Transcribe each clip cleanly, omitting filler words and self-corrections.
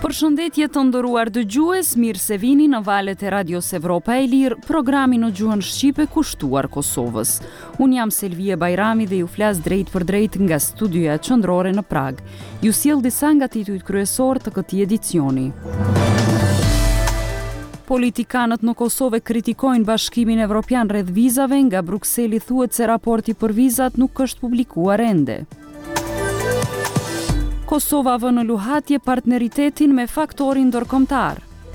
Përshëndetje të nderuar dëgjues, mirë se vini në valët e Radios Evropa e Lirë, programi në gjuhën shqipe kushtuar Kosovës. Unë jam Selvie Bajrami dhe ju flas drejt për drejt nga studioja qendrore në Prag. Ju sjell disa nga titujt kryesor të këtij edicioni. Politikanët në Kosovë kritikojnë Bashkimin Evropian rreth vizave, nga Brukseli thuhet se raporti për vizat nuk është publikuar ende. Kosova vë në luhatje partneritetin me faktorin ndërkombëtar.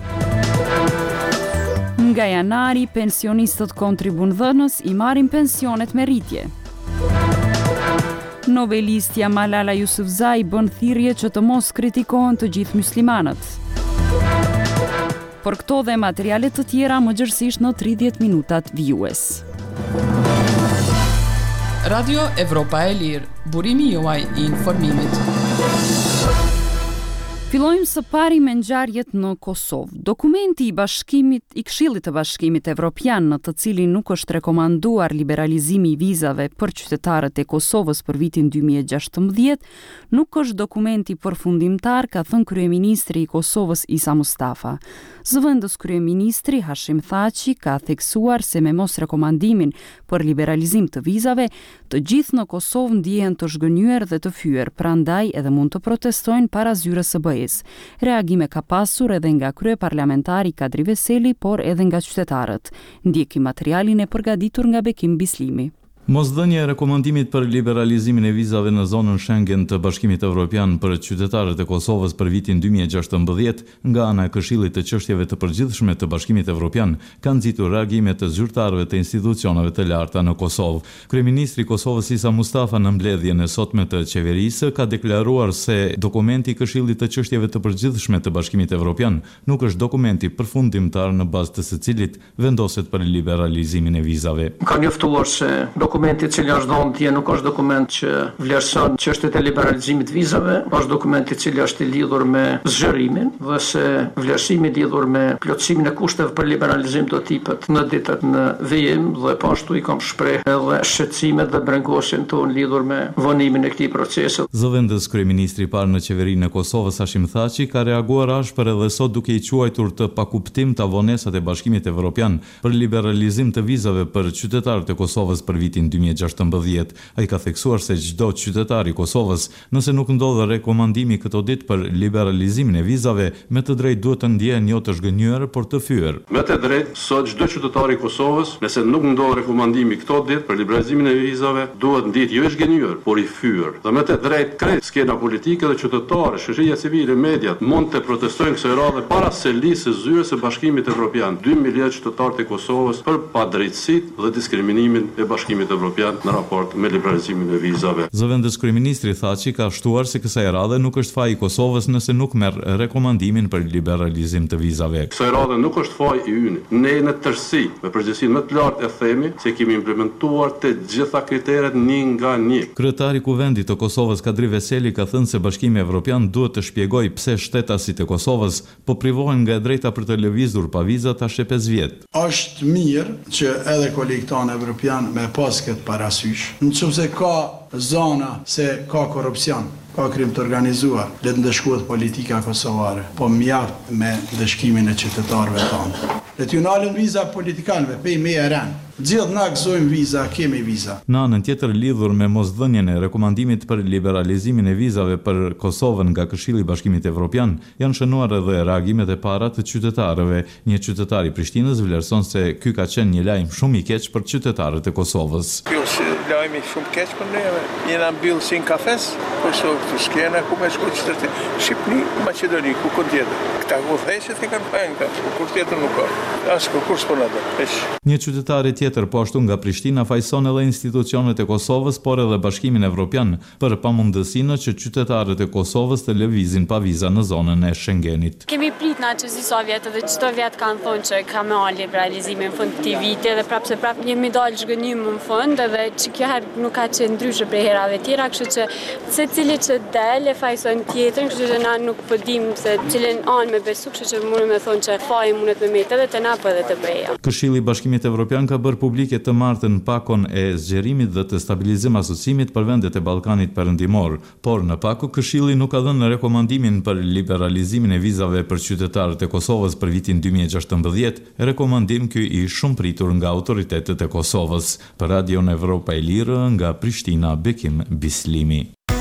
Nga janari, pensionistët kontribundhënës i marrin pensionet me rritje. Nobelistja Malala Yousafzai bën thirrje që të mos kritikohen të gjithë muslimanët. Për këto dhe materiale të tjera më gjërësisht në 30 minutat vjues. Radio Evropa e Lirë, burimi juaj i informimit. Fillojmë së pari me ngjarjet në Kosovë. Dokumenti i Këshillit të Bashkimit Evropian, në të cilin nuk është rekomanduar liberalizimi i vizave për qytetarët e Kosovës për vitin 2016, nuk është dokumenti përfundimtar, ka thënë kryeministri i Kosovës Isa Mustafa. Zëvendës kryeministri Hashim Thaçi ka theksuar se me mos rekomandimin për liberalizim të vizave, të gjithë në Kosovë ndihen të zhgënjur dhe të fyer, prandaj edhe mund të protestojnë para zyrës së BE-s. Reagime ka pasur edhe nga kryeparlamentari Kadri Veseli, por edhe nga qytetarët. Ndjeki materialin e përgatitur nga Bekim Bislimi. Mosdhënia e rekomandimit për liberalizimin e vizave në zonën Schengen të Bashkimit Evropian për qytetarët e Kosovës për vitin 2016 nga ana e Këshillit të Çështjeve të Përgjithshme të Bashkimit Evropian ka nxitur reagime të zyrtarëve të institucioneve të larta në Kosovë. Kryeministri i Kosovës Isa Mustafa në mbledhjen e sotme të qeverisë ka deklaruar se dokumenti i Këshillit të Çështjeve të Përgjithshme të Bashkimit Evropian nuk është dokumenti përfundimtar në bazë të së cilit vendoset për liberalizimin e vizave. Ka njoftuar se dokumenti i cili është dhënë dje nuk është dokument që vlerëson çështjet e liberalizimit vizave, është dokument i cili është i lidhur me zgjerimin dhe se vlerësimi i lidhur me plotësimin e kushteve për liberalizim do tipet në ditët në vijim dhe po ashtu i kam shpreh edhe shqetësimet dhe brengosjen tonë lidhur me vonimin e këtij procesi. Zëvendës kryeministri i parë në qeverinë e Kosovës Hashim Thaçi ka reaguar ashpër edhe sot duke i quajtur të pakuptimta vonesat e Bashkimit Evropian për liberalizim të vizave për qytetarët e Kosovës për vitin 2016. Ai ka theksuar se çdo qytetar i Kosovës, nëse nuk ndodh rekomandimi këto ditë për liberalizimin e vizave, me të drejtë duhet të ndjehen jo të zhgënjur, por të fyer. Me të drejtë, sot çdo qytetar i Kosovës, nëse nuk ndodh rekomandimi këto ditë për liberalizimin e vizave, duhet ndihet jo i zhgënjur, por i fyer. Dhe me të drejtë, krejt skena politike dhe qytetarë, shoqëria civile, mediat mund të protestojnë kësaj radhe para selisë së zyrës së Bashkimit Evropian, 2 milionë qytetarë të Kosovës për padrejtësitë dhe diskriminimin e Bashkimit Evropian në raport me liberalizimin e vizave. Zëvendës kryeministri Thaçi ka shtuar se kësaj radhe nuk është faji i Kosovës nëse nuk merr rekomandimin për liberalizim të vizave. Kësaj radhe nuk është faji i ynë. Ne në tërësi, me përgjegjësinë më të lartë e themi se kemi implementuar të gjitha kriteret një nga një. Kryetari i Kuvendit të Kosovës Kadri Veseli ka thënë se Bashkimi Evropian duhet të shpjegojë pse shtetasit e Kosovës po privohen nga e drejta për të lëvizur pa viza tash 5 vjet. Është mirë që edhe kolegët tanë evropian me pas këtë parasysh. Nëse ka zona se ka korrupsion, ka krim të organizuar, le të ndëshkohet politika kosovare, po mjaft me ndëshkimin e qytetarëve tanë. Le t'ju nalën viza politikanëve, pej me e rënë. Gjithë na gëzojmë viza, kemi viza. Në anën tjetër, lidhur me mosdhënien e rekomandimit për liberalizimin e vizave për Kosovën nga Këshilli i Bashkimit Evropian, janë shënuar edhe reagimet e para të qytetarëve. Një qytetar i Prishtinës vlerëson se ky ka qenë një lajm shumë i keq për qytetarët e Kosovës. Ky është lajmi shumë keq për neve. Jena mbyll si në kafes, Kosovë të skena ku me shku qytete. Shqipni, Maqedoni, ku kon tjetër. Këta udhëheqësit e kanë pajnë, kur tjetër nuk ka. As kur s'po na do. Një qytetar tjetër po ashtu nga Prishtina fajson edhe institucionet e Kosovës, por edhe Bashkimin Evropian për pamundësinë që qytetarët e Kosovës të lëvizin pa viza në zonën e Schengenit. Kemi prit na që disa vjet dhe çdo vjet kanë thonë që ka me liberalizimin në fund këtij viti dhe prapë jemi dalë zhgënjim në fund edhe që kjo herë nuk ka qenë ndryshe prej herave tjera, kështu që secili që del e fajson tjetrën, kështu që na nuk po dim se cilën anë me besu, kështu që mundem të thonë që faji mundet me metë edhe te na po edhe te BE-ja. Këshilli i Bashkimit Evropian ka bërë tjetër publike të martën pakon e zgjerimit dhe të stabilizim asociimit për vendet e Ballkanit Perëndimor, por në pako Këshilli nuk ka dhënë rekomandimin për liberalizimin e vizave për qytetarët e Kosovës për vitin 2016, rekomandim ky i shumë pritur nga autoritetet e Kosovës. Për Radion Evropa e Lirë nga Prishtina, Bekim Bislimi.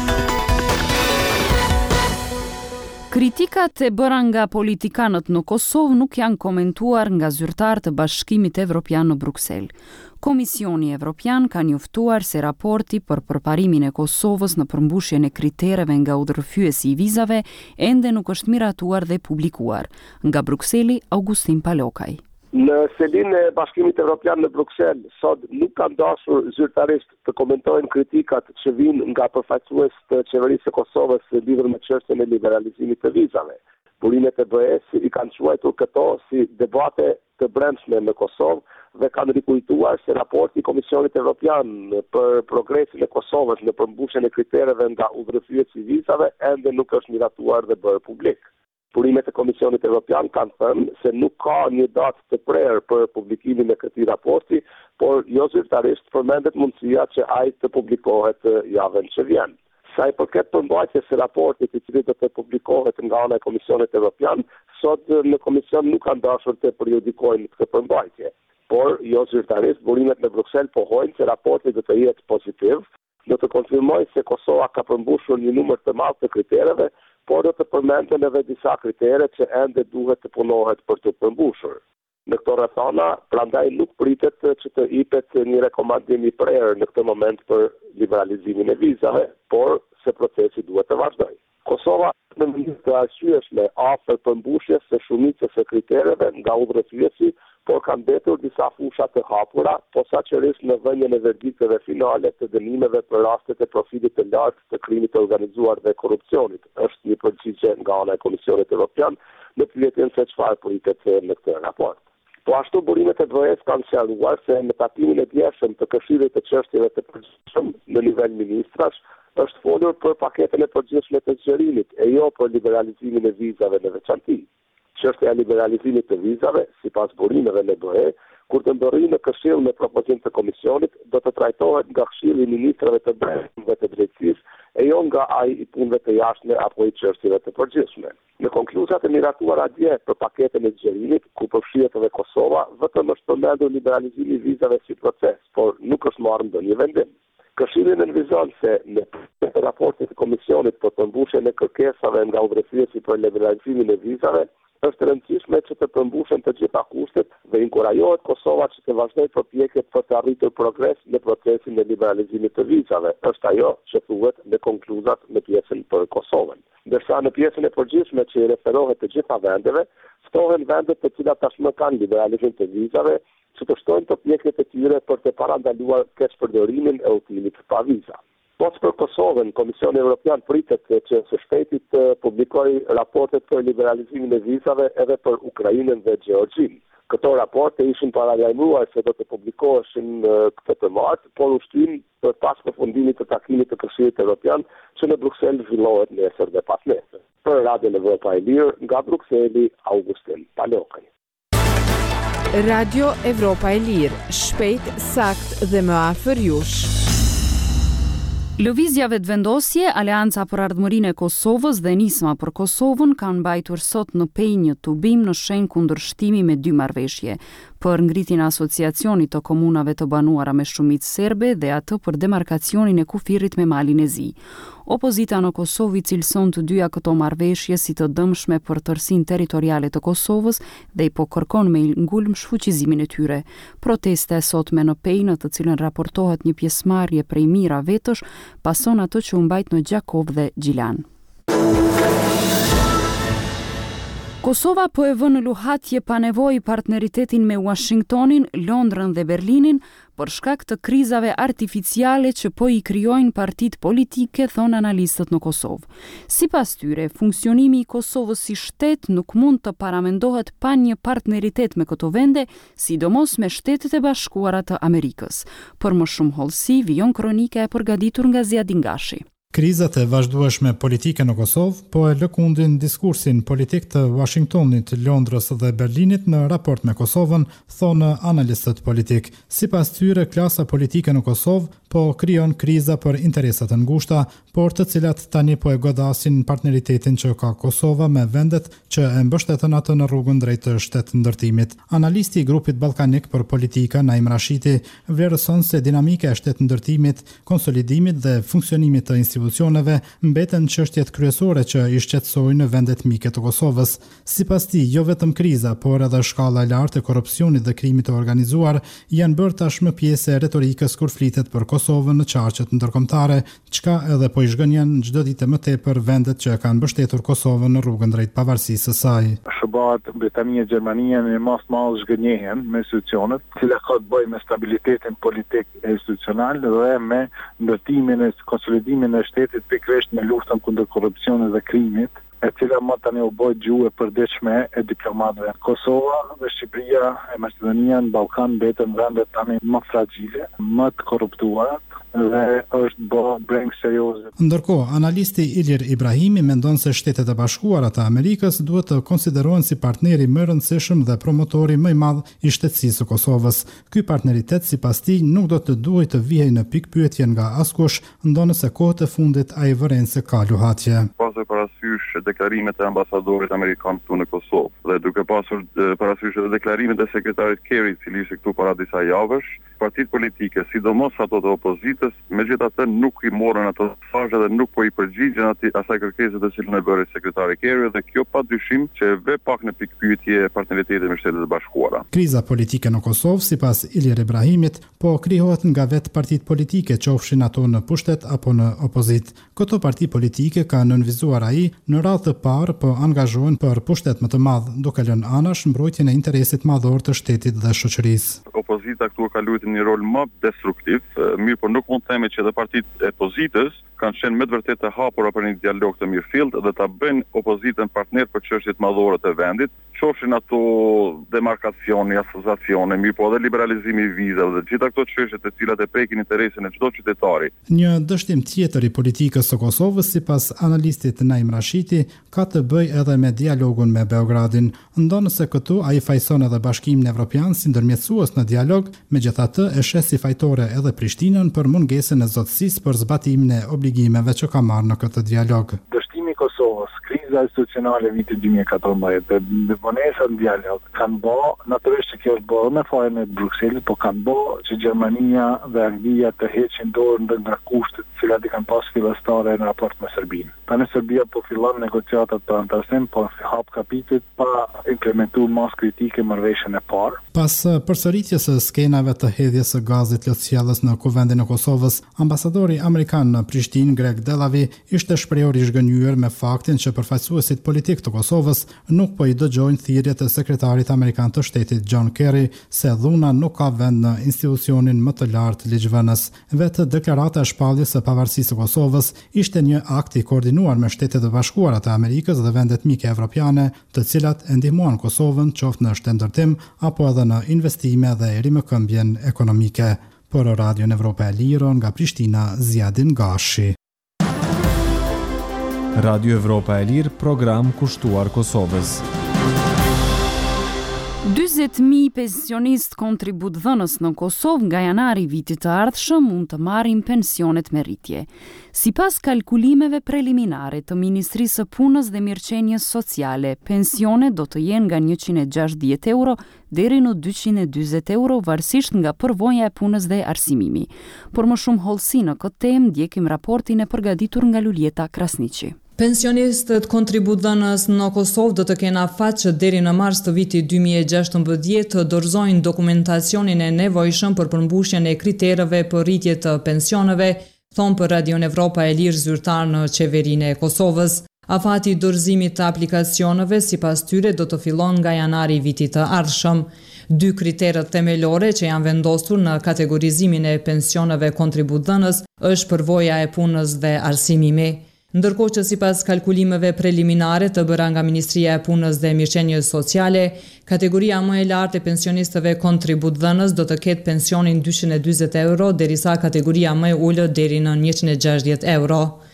Kritikat e bëra nga politikanët në Kosovë nuk janë komentuar nga zyrtarë të Bashkimit Evropian në Bruksel. Komisioni Evropian ka njoftuar se raporti për përparimin e Kosovës në përmbushjen e kritereve nga udhërfyesi i vizave ende nuk është miratuar dhe publikuar. Nga Brukseli, Augustin Palokaj. Në selin e Bashkimit Evropian në Bruksel, sot nuk kanë dashur zyrtarisht të komentojnë kritikat që vijnë nga përfaqësues të qeverisë së Kosovës lidhur me çështjen e liberalizimit të vizave. Burimet e BE-s i kanë quajtur këto si debate të brendshme në Kosovë dhe kanë rikujtuar se raporti i Komisionit Evropian për progresin e Kosovës në përmbushjen e kritereve nga udhërfyesi i vizave ende nuk është miratuar dhe bërë publik. Burimet e Komisionit Evropian kanë thënë se nuk ka një datë të prerë për publikimin e këtij raporti, por jo zyrtarisht përmendet mundësia që ai të publikohet javën që vjen. Sa i përket përmbajtjes së raportit i cili do të publikohet nga ana e Komisionit Evropian, sot në Komision nuk kanë dashur të periodikojnë këtë përmbajtje. Por jo zyrtarisht, burimet në Bruksel pohojnë se raporti do të jetë pozitiv, do të konfirmojë se Kosova ka përmbushur një numër të madh të kritereve, por do të përmenden edhe disa kritere që ende duhet të punohet për të përmbushur. Në këto rrethana, prandaj nuk pritet që të jepet një rekomandim i prerë në këtë moment për liberalizimin e vizave, por se procesi duhet të vazhdojë. Kosova në mënyrë të arsyeshme afër përmbushjes së shumicës së kritereve nga udhërfyesi, por kanë mbetur disa fusha të hapura, posaçërisht në dhënien e verdikteve finale të dënimeve për rastet e profilit të lartë të krimit të organizuar dhe korrupsionit. Është një përgjigje nga ana e Komisionit Evropian në pyetjen se çfarë pritet në këtë raport. Po ashtu burimet e BE-s kanë sqaruar se në takimin e djeshëm të Këshillit të çështjeve të përgjithshëm në nivel ministrash është folur për paketën e përgjithshme të zgjerimit e jo për liberalizimin e vizave në veçantë. Çështja e liberalizimit të vizave, sipas burimeve në BE, kur të ndorrijë në Këshill me propozim të Komisionit, do të trajtohet nga Këshilli i Ministrave të Brendshëm dhe të Drejtësisë e jo nga ai i punëve të jashtme apo i çështjeve të përgjithshme. Në konkluzat e miratuara dje për paketën e zgjerimit, ku përfshihet edhe Kosova, vetëm është përmendur liberalizimi i vizave si proces, por nuk është marrë ndonjë vendim. Këshilli nënvizon se në raportin e Komisionit për përmbushjen e kërkesave nga udhërfyesi për liberalizimin e vizave, është rëndësishme që të përmbushen të gjitha kushtet dhe inkurajohet Kosova që të vazhdojë përpjekjet për të arritur progres në procesin e liberalizimit të vizave. Është ajo që thuhet në konkluzat në pjesën për Kosovën. Ndërsa në pjesën e përgjithshme që i referohet të gjitha vendeve, ftohen vendet të cilat tashmë kanë liberalizim të vizave, që të shtojnë përpjekjet e tyre për të parandaluar keqpërdorimin e udhëtimit pa viza. Poç për Kosovën, Komisioni Evropian pritet që së shpejti të publikojë raportet për liberalizimin e vizave edhe për Ukrainën dhe Gjeorgjinë. Këto raporte ishin paralajmëruar se do të publikoheshin këtë të martë, por u shtyn për pas përfundimit të takimit të Këshillit Evropian që në Bruksel zhvillohet nesër dhe pas nesër. Për Radion Evropa e Lirë, nga Brukseli, Augustin Palokaj. Radio Evropa e Lirë, shpejt, sakt dhe më afër jush. Lëvizjave të vendosje, Aleanca për Ardhmërinë e Kosovës dhe Nisma për Kosovën kanë mbajtur sot në Pejë një tubim në shenjë kundërshtimi me dy marrëveshje, për ngritjen e asociacionit të komunave të banuara me shumicë serbe dhe atë për demarkacionin e kufirit me Malin e Zi. Opozita në Kosovë cilëson të dyja këto marrëveshje si të dëmshme për tërsinë territoriale të Kosovës dhe i po kërkon me ngulm shfuqizimin e tyre. Protesta e sotme në Pejë, në të cilën raportohet një pjesëmarrje prej mijëra vetësh, pason atë që u mbajt në Gjakov dhe Gjilan. Kosova po e vën në luhatje pa nevojë partneritetin me Washingtonin, Londrën dhe Berlinin për shkak të krizave artificiale që po i krijojnë partitë politike, thon analistët në Kosovë. Sipas tyre, funksionimi i Kosovës si shtet nuk mund të paramendohet pa një partneritet me këto vende, sidomos me Shtetet e Bashkuara të Amerikës. Për më shumë hollësi, vijon kronika e përgatitur nga Ziadin Gashi. Krizat e vazhdueshme politike në Kosovë po e lëkundin diskursin politik të Washingtonit, Londrës dhe Berlinit në raport me Kosovën, thonë analistët politik. Sipas tyre, klasa politike në Kosovë po krijon kriza për interesat të ngushta, por të cilat tani po e godasin partneritetin që ka Kosova me vendet që e mbështetën atë në rrugën drejt të shtetëndërtimit. Analisti i grupit ballkanik për politika, Naim Rashiti, vlerëson se dinamika e shtetëndërtimit, konsolidimit dhe funksionimit të institucioneve mbeten çështjet kryesore që i shqetësojnë vendet mike të Kosovës. Sipas tij, jo vetëm kriza, por edhe shkalla e lartë e korrupsionit dhe krimit të organizuar janë bërë tashmë pjesë e retorikës kur flitet për Kosovën në qarqet ndërkombëtare, çka edhe po i zhgënjen çdo ditë më tepër vendet që kanë mbështetur Kosovën në rrugën drejt pavarësisë së saj. Shëbat Britania, Gjermania në mas malë zhgënjehen me institucionet, cila ka të bëjë me stabilitetin politik e institucional dhe me ndërtimin e konsolidimin e shtetit pikërisht me luftën kundër korrupsionit dhe krimit, e cila më tani u bë gjuhë e përditshme e diplomatëve. Kosova dhe Shqipëria e Maqedonia në Ballkan mbeten vende tani më fragjile, më të korruptuara dhe është bë breng serioze. Ndërkohë, analisti Ilir Ibrahimi mendon se Shtetet e Bashkuara të Amerikës duhet të konsiderohen si partneri më i rëndësishëm dhe promotori më i madh i shtetësisë së Kosovës. Ky partneritet sipas tij nuk do të duhej të vijej në pikpyetje nga askush, ndonë se kohët e fundit ai vëren se ka luhatje. Pasur parasysh deklarimet e ambasadorit amerikan këtu në Kosovë dhe duke pasur parasysh edhe deklarimet e sekretarit Kerry, i cili ishte këtu para disa javësh, partitë politike, sidomos ato të opozitës, megjithatë nuk i morën ato mesazhe dhe nuk po i përgjigjen asaj kërkese të cilën e bëri sekretari Kerry, dhe kjo padyshim që vë pak në pikpyetje partneritetin me Shtetet e Bashkuara. Kriza politike në Kosovë, sipas Ilir Ibrahimit, po krijohet nga vetë partitë politike, qofshin ato në pushtet apo në opozit. Këto parti politike kanë nënvizuar ai në radhë të parë po angazhohen për pushtet më të madh, duke lënë anash mbrojtjen e interesit madhor të shtetit dhe shoqërisë. Opozita këtu ka luajtur një rol më destruktiv, mirë, por nuk mund të themi që edhe partitë e opozitës kanë qenë me të vërtetë të hapura për një dialog të mirëfillt dhe ta bëjnë opozitën partner për çështjet madhore të vendit, qofshin ato demarkacioni, asociacione, mirë, po edhe liberalizimi i vizave dhe gjitha këto çështje të cilat e prekin interesin e çdo qytetari. Një dështim tjetër i politikës së Kosovës, sipas analistit Naim Rashiti, ka të bëjë edhe me dialogun me Beogradin, ndonë se këtu ai fajson edhe Bashkimin Evropian si ndërmjetësues në dialog, megjithatë e sheh si fajtore edhe Prishtinën për mungesën e zotësisë për zbatimin e obligimeve që ka marrë në këtë dialog. Dështimi i Kosovës, kriza institucionale e vitit 2014 dhe vonesa në dialog kanë bë, natyrisht që kjo është bërë me fajin e Brukselit, po kanë bë që Gjermania dhe Anglia të heqin dorën nga kushtet të cilat i kanë pas fillestare në raport me Serbinë. Tani Serbia po fillon negociatat për antarësim, po hap kapitujt pa implementuar mas kritike marrëveshjen e parë. Pas përsëritjes së skenave të hedhjes së gazit lotësjellës në kuvendin e Kosovës, ambasadori amerikan në Prishtinë, Greg Delavi, ishte shprehur i zhgënjur me faktin që përfaqësuesit politik të Kosovës nuk po i dëgjojnë thirrjet e sekretarit amerikan të shtetit John Kerry se dhuna nuk ka vend në institucionin më të lartë ligjvënës. Vetë deklarata e shpalljes së pavarësisë së Kosovës ishte një akt i koordinuar me Shtetet e Bashkuara të Amerikës dhe vendet mike evropiane, të cilat e ndihmuan Kosovën qoftë në shtetëndërtim apo edhe në investime dhe rimëkëmbjen ekonomike. Për Radio Evropa e Lirë nga Prishtina, Zjadin Gashi. Radio Evropa e Lirë, program kushtuar Kosovës. 40.000 pensionist kontributdhënës në Kosovë nga janari vitit të ardhshëm mund të marrin pensionet me rritje. Sipas kalkulimeve preliminare të Ministrisë së Punës dhe Mirëqenies Sociale, pensionet do të jenë nga 160 euro deri në 240 euro varësisht nga përvoja e punës dhe arsimimi. Por më shumë hollësi në këtë temë ndjekim raportin e përgatitur nga Luljeta Krasniqi. Pensionistët kontributdhënës në Kosovë do të kenë afat që deri në mars të vitit 2016 të dorëzojnë dokumentacionin e nevojshëm për përmbushjen e kritereve për rritje të pensioneve, thonë për Radio Evropa e Lirë zyrtar në qeverinë e Kosovës. Afati i dorëzimit të aplikacioneve sipas tyre do të fillon nga janari i vitit të ardhshëm. 2 kriteret themelore që janë vendosur në kategorizimin e pensioneve kontributdhënës është përvoja e punës dhe arsimimi. Ndërkohë që sipas kalkulimeve preliminare të bëra nga Ministria e Punës dhe Mirëqenies Sociale, kategoria më e lartë e pensionistëve kontributdhënës do të ketë pensionin 240 euro, derisa kategoria më e ulët deri në 160 euro.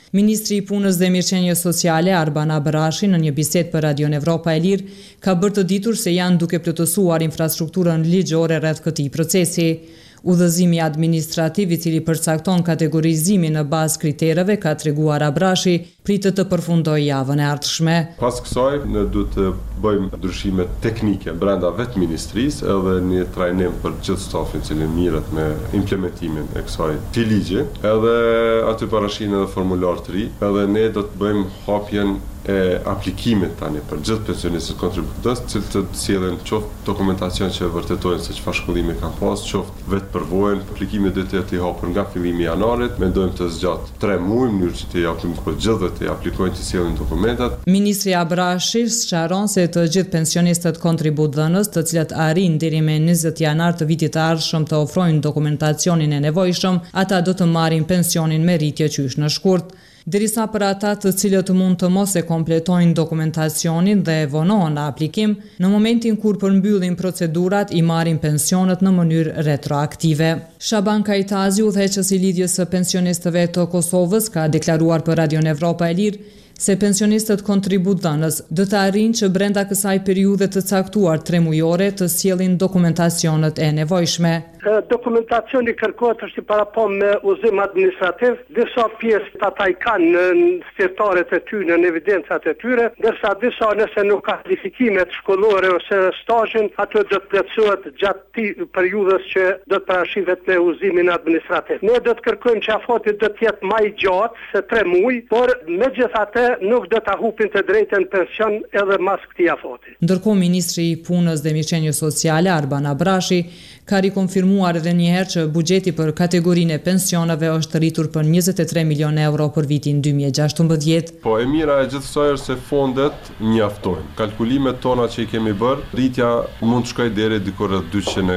Ministri i Punës dhe Mirëqenies Sociale Arban Abrashi në një bisedë për Radion Evropa e Lirë ka bërë të ditur se janë duke plotësuar infrastrukturën ligjore rreth këtij procesi. Udhëzimi administrativ i cili përcakton kategorizimin në bazë kritereve, ka treguar Abrashi, pritet të përfundojë javën e ardhshme. Pas kësaj ne duhet të bëjmë ndryshime teknike brenda vetë ministrisë edhe një trajnim për gjithë stafin që mirret me implementimin e kësaj ligji, edhe aty parashin edhe formular të ri, edhe ne do të bëjmë hapjen e aplikimit tani për gjithë pensionistët kontribues, që të sjellin qoftë dokumentacion që vërtetojnë se çfarë shkollimi kanë pas, qoftë vetë përvojën. Aplikimi do të jetë i hapur nga fillimi i janarit, mendojmë të zgjat 3 muaj në mënyrë që të japim për gjithë të aplikojnë të sjellin dokumentat. Ministri Abrashi sqaron se të gjithë pensionistët kontributdhënës, të cilët arrin deri me 20 janar të vitit të ardhshëm të ofrojnë dokumentacionin e nevojshëm, ata do të marrin pensionin me rritje qysh në shkurt. Derisa për ata të cilët mund të mos e kompletojnë dokumentacionin dhe vonohen në aplikim, në momentin kur përmbyllin procedurat i marrin pensionet në mënyrë retroaktive. Shaban Kajtazi, udhëheqës i lidhjes së pensionistëve të Kosovës, ka deklaruar për Radion Evropa e Lirë se pensionistët kontributdhënës do të arrijnë që brenda kësaj periudhe të caktuar 3 mujore të sjellin dokumentacionet e nevojshme. Dokumentacioni kërkohet është i parapon me udhëzim administrativ, disa pjesë ata i kanë në stërtaret e tyre, në evidencat e tyre, ndërsa disa nëse nuk ka kvalifikimet shkollore ose stazhin, ato do të plotësohet gjatë periudhës që do të parashihet me udhëzimin administrativ. Ne do të kërkojmë që afati do të jetë më i gjatë se 3 muaj, por megjithatë nuk do ta hupin të drejtën pension edhe mas këtij afati. Ndërkohë Ministri i Punës dhe Mirëqenies Sociale Arban Abrashi ka rikonfirmuar edhe një herë që buxheti për kategorinë e pensioneve është rritur për 23 milionë euro për vitin 2016. Po e mira e gjithë kësaj është se fondet mjaftojnë. Kalkulimet tona që i kemi bërë, rritja mund të shkojë deri diku rreth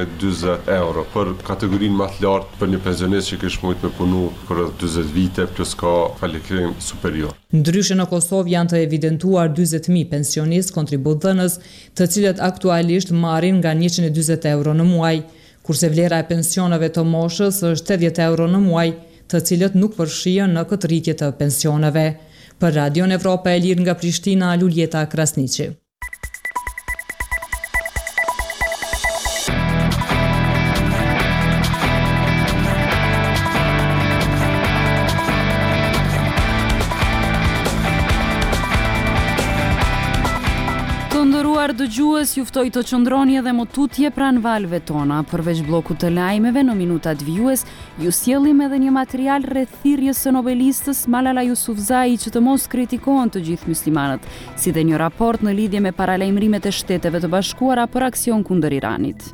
240 euro për kategorinë më të lartë për një pensionist që kish mujt me punu për rreth 40 vite plus ka kvalifikim superior. Ndryshe në Kosovë janë të evidentuar 40.000 pensionistë kontributdhënës, të cilët aktualisht marrin nga 140 euro në muaj, kurse vlera e pensioneve të moshës është 80 euro në muaj, të cilët nuk përfshihen në këtë rritje të pensioneve. Për Radion Evropa e Lirë nga Prishtina, Luljeta Krasniqi. Dëgjues, juftoj të qëndroni edhe më tutje pranë valve tona. Përveç bllokut të lajmeve në minutat vijues, ju sjellim edhe një material rreth thirrjes së nobelistës Malala Yousafzai që të mos kritikohen të gjithë muslimanët, si dhe një raport në lidhje me paralajmërimet e Shteteve të Bashkuara për aksion kundër Iranit.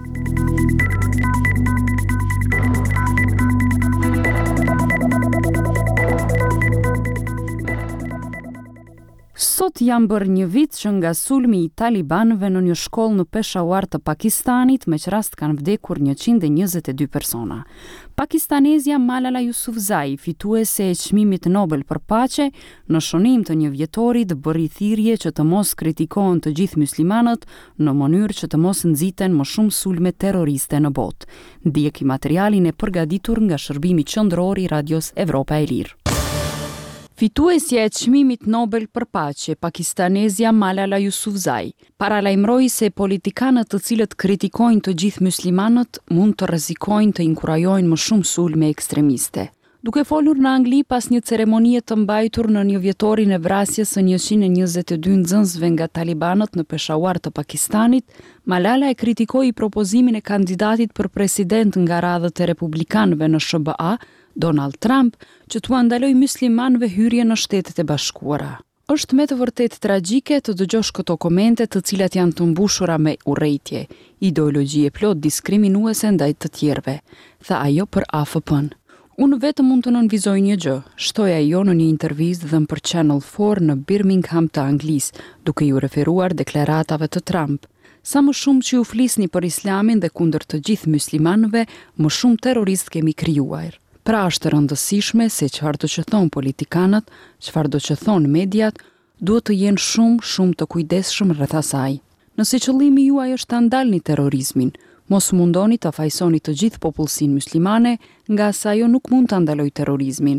Sot janë bërë një vit që nga sulmi i talibanëve në një shkollë në Peshawar të Pakistanit, me që rast kanë vdekur 122 persona. Pakistanezja Malala Yousafzai, fituese e çmimit Nobel për paqe, në shënim të një vjetorit bëri thirrje që të mos kritikohen të gjithë muslimanët në mënyrë që të mos nxiten më shumë sulme terroriste në botë. Ndjeki materialin e përgatitur nga shërbimi qendror i Radios Evropa e Lirë. Fituesja e çmimit Nobel për paqe, pakistanezja Malala Yousafzai, paralajmëroi se politikanët të cilët kritikojnë të gjithë muslimanët mund të rrezikojnë të inkurajojnë më shumë sulme ekstremiste. Duke folur në Angli pas një ceremonie të mbajtur në një vjetorin e vrasjes së 122 nxënësve nga talibanët në Peshawar të Pakistanit, Malala e kritikoi propozimin e kandidatit për president nga radhët e republikanëve në SBA, Donald Trump, që t'u ndaloj muslimanëve hyrje në Shtetet e Bashkuara. Është me të vërtet tragjike të dëgjosh këto komente të cilat janë të mbushura me urrëtie, ideologji e plot diskriminuese ndaj të tjerëve, tha ajo për AFP-n. Unë vetëm mund të nënvizoj një gjë, shtoi ajo në një intervistë dhënë për Channel 4 në Birmingham të Anglisë, duke ju referuar deklaratave të Trump. Sa më shumë që ju flisni për islamin dhe kundër të gjithë muslimanëve, më shumë terrorist kemi krijuar. Pra është rëndësishme se çfarë do që thonë politikanët, çfarë do që thonë mediat, duhet të jenë shumë të kujdesshëm rreth asaj. Nëse qëllimi juaj është ta ndalni terrorizmin, mos mundoni të fajsoni të gjithë popullsinë muslimane, nga sa ajo nuk mund ta ndalojë terrorizmin.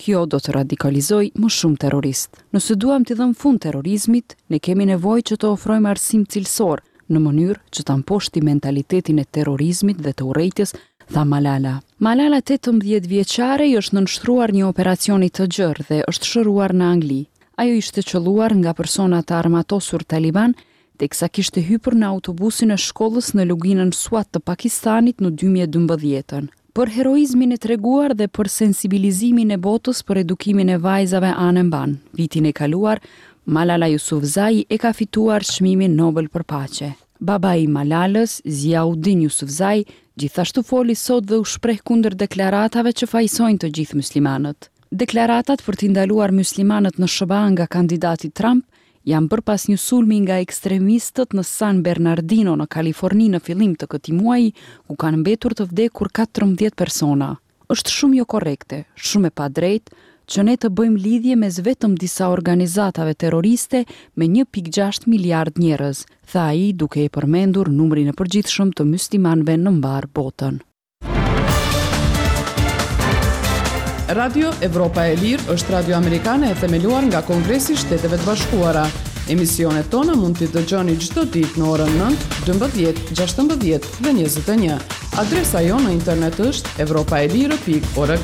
kjo do të radikalizoj më shumë terrorist. Nëse duam të dhëmë fund terrorizmit, ne kemi nevojë që të ofrojmë arsim cilësor në mënyrë që ta mposhti mentalitetin e terrorizmit dhe të urrejtjes, tha Malala. Malala 18 vjeçare i është nënshtruar një operacioni të gjerë dhe është shëruar në Angli. Ajo ishte qelluar nga persona të armatosur taliban, teksa kishte hyrë në autobusin e shkollës në luginën Swat të Pakistanit në 2012. Për heroizmin e treguar dhe për sensibilizimin e botës për edukimin e vajzave anë mban. Vitin e kaluar, Malala Yousafzai e ka fituar çmimin Nobel për paqe. Baba i Malalës, Ziauddin Yousafzai, gjithashtu foli sot dhe u shpreh kundër deklaratave që fajsojnë të gjithë muslimanët. Deklaratat për t'i ndaluar muslimanët në SBA nga kandidati Trump janë bërë pas një sulmi nga ekstremistët në San Bernardino në Kaliforni në fillim të këtij muaji, ku kanë mbetur të vdekur 14 persona. Është shumë jo korrekte, shumë e padrejtë që ne të bëjmë lidhje mes vetëm disa organizatave terroriste me 1.6 miliard njerëz, tha ai duke e përmendur numrin e përgjithshëm të muslimanëve në mbar botën. Radio Evropa e Lirë është radio amerikane e themeluar nga Kongresi i Shteteve të Bashkuara. Emisionet tona mund t'i dëgjoni çdo ditë në orën 9, 12, 16 dhe 21. Adresa jonë në internet është europaelire.org.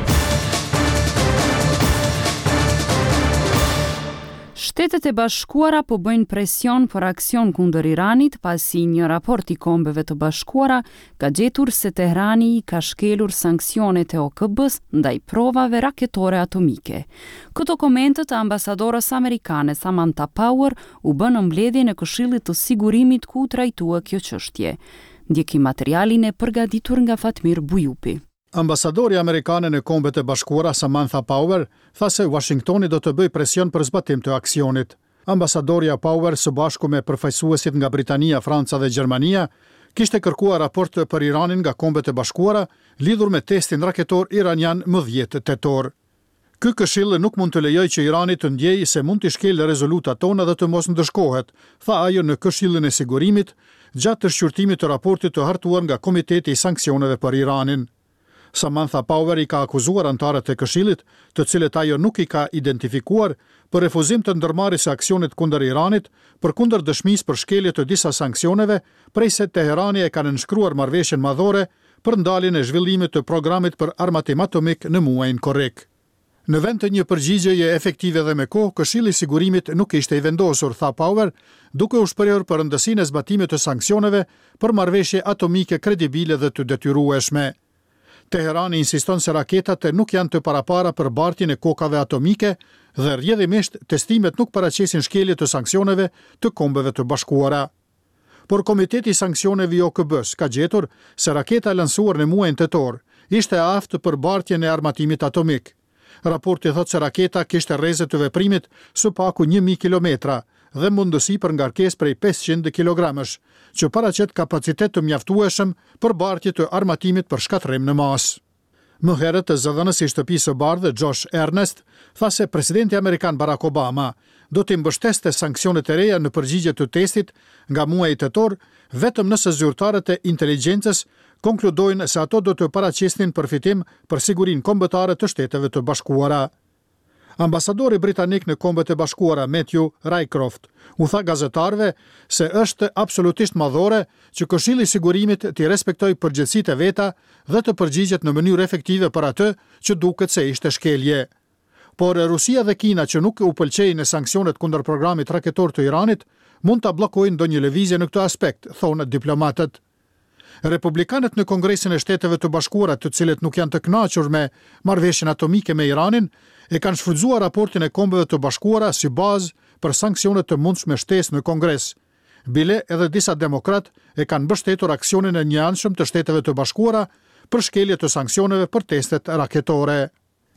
Shtetet e Bashkuara po bëjnë presion për aksion kundër Iranit pasi një raport i Kombeve të Bashkuara ka gjetur se Tehrani ka shkelur sanksionet e OKB-s ndaj provave raketore atomike. Këto komente të ambasadorës amerikane Samantha Power u bën në mbledhjen e Këshillit të Sigurimit ku trajtua kjo çështje. Ndjekim materialin e përgatitur nga Fatmir Bujupi. Ambasadori amerikane në Kombet e Bashkuara Samantha Power tha se Washingtoni do të bëj presion për zbatim të aksionit. Ambasadorja Power së bashku me përfaqësuesit nga Britania, Franca dhe Gjermania kishte kërkuar raport për Iranin nga Kombet e Bashkuara lidhur me testin raketor iranian më 10 tetor. Ky këshill nuk mund të lejojë që Irani të ndjejë se mund të shkelë rezolutat tona dhe të mos ndëshkohet, tha ajo në Këshillin e Sigurimit gjatë të shqyrtimit të raportit të hartuar nga Komiteti i Sanksioneve për Iranin. Samantha Power i ka akuzuar antarët e Këshillit, të cilët ajo nuk i ka identifikuar, për refuzim të ndërmarrjes së aksionit kundër Iranit, përkundër dëshmisë për shkelje të disa sanksioneve, prej se Teherani e ka nënshkruar marrëveshjen madhore për ndaljen e zhvillimit të programit për armatim atomik në muajin korrik. Në vend të një përgjigjeje efektive dhe me kohë, Këshilli i Sigurimit nuk ishte i vendosur, tha Power, duke u shprehur për rëndësinë e zbatimit të sanksioneve për marrëveshje atomike kredibile dhe të detyrueshme. Teherani insiston se raketat nuk janë të parapara për bartjen e kokave atomike dhe rrjedhimisht testimet nuk paraqesin shkelje të sanksioneve të Kombeve të Bashkuara. Por Komiteti i Sanksioneve i OKB-s ka gjetur se raketa lansuar në muajin tetor ishte e aftë për bartjen e armatimit atomik. Raporti thotë se raketa kishte rreze të veprimit së paku 1000 kilometra dhe mundësi për ngarkesë prej 500 kilogramësh, që paraqet kapacitet të mjaftueshëm për bartje të armatimit për shkatërrim në masë. Më herët, zëdhënësi i Shtëpisë së Bardhë, Josh Earnest, tha se presidenti amerikan Barack Obama do të mbështeste sanksionet e reja në përgjigje të testit nga muaji tetor, vetëm nëse zyrtarët e inteligjencës konkludojnë se ato do të paraqesin përfitim për sigurinë kombëtare të Shteteve të Bashkuara. Ambasadori britanik në Kombet e Bashkuara Matthew Rycroft u tha gazetarëve se është absolutisht madhore që Këshilli i Sigurimit të respektojë përgjegjësitë e veta dhe të përgjigjet në mënyrë efektive për atë që duket se ishte shkelje. Por Rusia dhe Kina, që nuk u pëlqejnë sanksionet kundër programit raketor të Iranit, mund ta bllokojnë ndonjë lëvizje në këtë aspekt, thonë diplomatët. Republikanët në Kongresin e Shteteve të Bashkuara, të cilët nuk janë të kënaqur me marrëveshjen atomike me Iranin, e kanë shfrytzuar raportin e Kombeve të Bashkuara si bazë për sanksionet të mundshme shtesë në Kongres. Bile edhe disa demokrat e kanë mbështetur aksionin e njëanshëm të Shteteve të Bashkuara për shkelje të sanksioneve për testet raketore.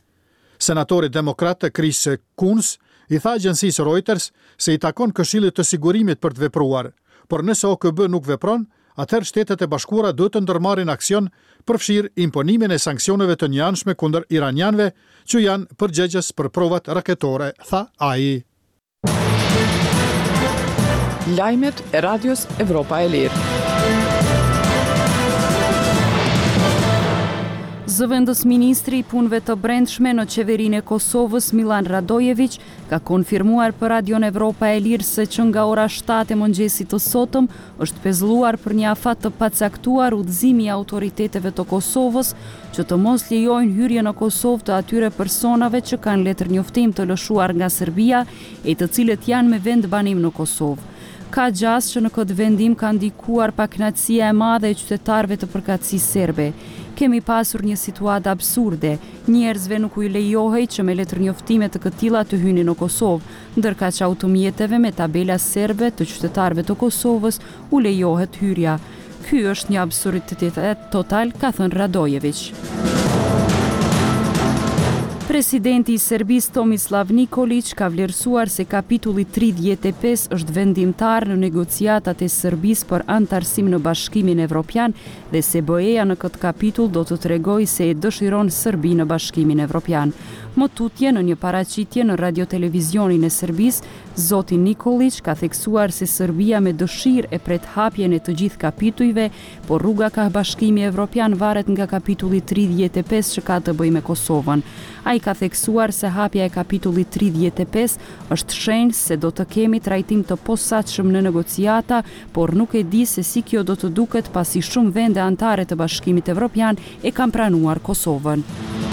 Senatori demokrat Chris Coons i tha agjencisë Reuters se i takon Këshillit të Sigurimit për të vepruar, por nëse OKB nuk vepron, atëherë Shtetet e Bashkuara duhet të ndërmarrin aksion për fshirë imponimin e sanksioneve të njëanshme kundër iranianëve që janë përgjegjës për provat raketore, tha ai. Lajmet e Radios Evropa e Lirë. Zëvendës ministri i punëve të brendshme në qeverinë e Kosovës, Milan Radojević, ka konfirmuar për Radion Evropa e Lirë se që nga ora 7 e mëngjesit të sotëm është pezulluar për një afat të pacaktuar udhëzimi i autoriteteve të Kosovës që të mos lejojnë hyrje në Kosovë të atyre personave që kanë letër njoftim të lëshuar nga Serbia e të cilët janë me vend banim në Kosovë. Ka gjas që në këtë vendim ka ndikuar pakënaqësia e madhe e qytetarëve të përkatësisë serbe. Kemi pasur një situatë absurde, njerëzve nuk u lejohej që me letër njoftime të këtilla të hynin në Kosovë, ndërka që automjeteve me tabela serbe të qytetarëve të Kosovës u lejohet hyrja. Ky është një absurditet total, ka thënë Radojević. Presidenti i Serbisë Tomislav Nikolić ka vlerësuar se kapitulli 35 është vendimtar në negociatat e Serbisë për antarësim në Bashkimin Evropian dhe se BE-ja në këtë kapitull do të tregojë se e dëshiron Serbi në Bashkimin Evropian. Më tutje në një paraqitje në radio-televizionin e Serbisë, zoti Nikolić ka theksuar se Serbia me dëshirë e pret hapjen e të gjithë kapitujve, por rruga ka Bashkimi Evropian varet nga kapitulli 35 që ka të bëjë me Kosovën. Ai ka theksuar se hapja e kapitullit 35 është shenjë se do të kemi trajtim të posaçëm në negociata, por nuk e di se si kjo do të duket pasi shumë vende anëtare të Bashkimit Evropian e kanë pranuar Kosovën.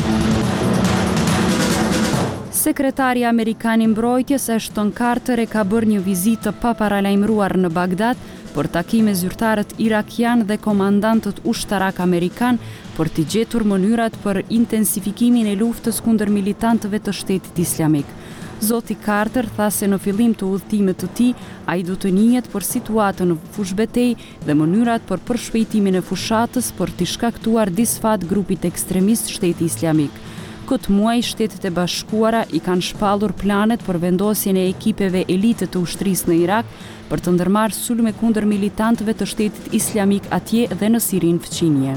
Sekretari Amerikan i Mbrojtjes Ashton Carter e ka bërë një vizitë pa paralajmëruar në Bagdad për takime me zyrtarët irakian dhe komandantët ushtarak amerikan për të gjetur mënyrat për intensifikimin e luftës kundër militantëve të Shtetit Islamik. Zoti Carter tha se në fillim të udhëtimit të tij, ai do të njihet për situatën në fushbetej dhe mënyrat për përshpejtimin e fushatës për të shkaktuar disfat grupit ekstremist Shteti Islamik. Këtë muaj, Shtetet e Bashkuara i kanë shpallur planet për vendosjen e ekipeve elite të ushtrisë në Irak për të ndërmarrë sulme kundër militantëve të Shtetit Islamik atje dhe në Sirin fqinje.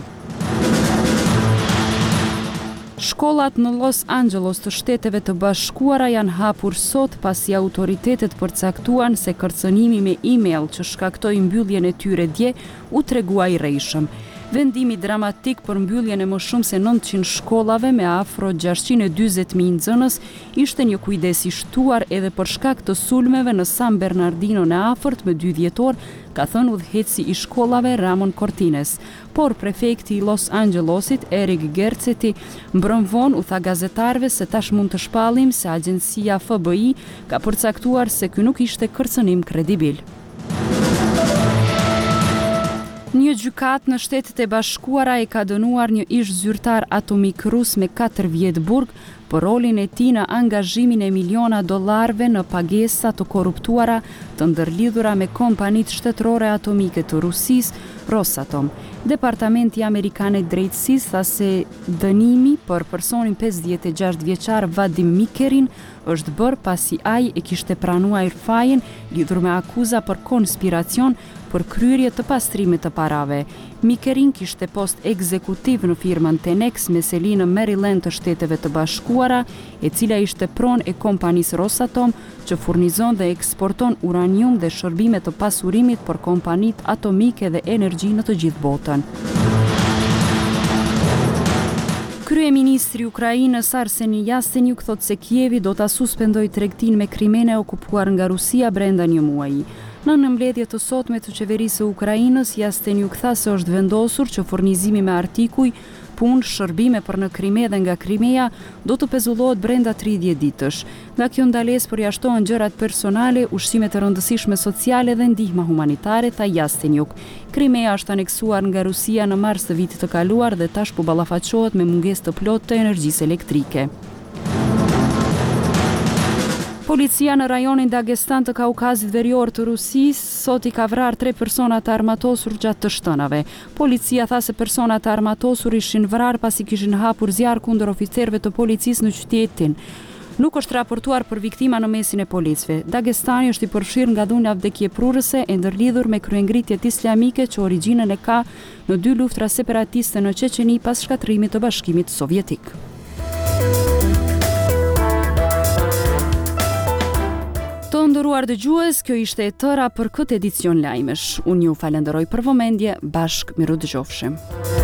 Shkollat në Los Angeles të Shteteve të Bashkuara janë hapur sot pasi autoritetet përcaktuan se kërcënimi me email që shkaktoi mbylljen e tyre dje u tregua i rrejshëm. Vendimi dramatik për mbylljen e më shumë se 900 shkollave me afro 640.000 nxënës ishte një kujdes i shtuar edhe për shkak të sulmeve në San Bernardino në afërt me 2 dhjetor, ka thënë udhëheqësi i shkollave Ramon Cortines. Por prefekti i Los Angelesit, Eric Garcetti, mbrëm vonë u tha gazetarëve se tash mund të shpallim se agjencia FBI ka përcaktuar se ky nuk ishte kërcënim kredibil. Një gjykat në Shtetet e Bashkuara e ka dënuar një ish zyrtar atomik rus me 4 vjet burg për rolin e tij në angazhimin e miliona dollarëve në pagesa të korruptuara të ndërlidhura me kompanitë shtetërore atomike të Rusisë, Rosatom. Departamenti Amerikan i Drejtësisë tha se dënimi për personin 56 vjeçar Vadim Mikerin është bërë pasi ai e kishte pranuar fajen lidhur me akuza për konspiracion për kryerje të pastrimit të parave. Mikerin kishte post ekzekutiv në firmën Tenex me seli në Maryland të Shteteve të Bashkuara, e cila ishte pronë e kompanisë Rosatom që furnizon dhe eksporton uranium dhe shërbime të pasurimit për kompanitë atomike dhe energji në të gjithë botën. Kryeministri i Ukrainës Arseni Yatsenyuk thotë se Kievi do ta suspendojë tregtinë me Krimen e okupuar nga Rusia brenda një muaji. Në mbledhje të sotme të qeverisë së Ukrainës, Yatsenyuk tha se është vendosur që furnizimi me artikuj, punë, shërbime për në Krime dhe nga Krimea do të pezullohet brenda 30 ditësh. Nga kjo ndalesë përjashtohen gjërat personale, ushqime të rëndësishme sociale dhe ndihma humanitare, tha Yatsenyuk. Krimea është aneksuar nga Rusia në mars të vitit të kaluar dhe tash po ballafaqohet me mungesë të plotë të energjisë elektrike. Policia në rajonin Dagestan të Kaukazit Verior të Rusisë sot i ka vrarë 3 persona të armatosur gjatë të shtënave. Policia tha se personat të armatosur ishin vrarë pasi kishin hapur zjarr kundër oficerëve të policisë në qytetin. Nuk është raportuar për viktima në mesin e policëve. Dagestani është i përfshirë nga dhunja vdekjeprurëse e ndërlidhur me kryengritjet islamike që origjinën e ka në 2 luftra separatiste në Çeçeni pas shkatrimit të Bashkimit Sovjetik. Të nderuar dëgjues, kjo ishte e tëra për këtë edicion lajmesh. Unë ju falenderoj për vëmendje, bashkë miru dëgjofshim.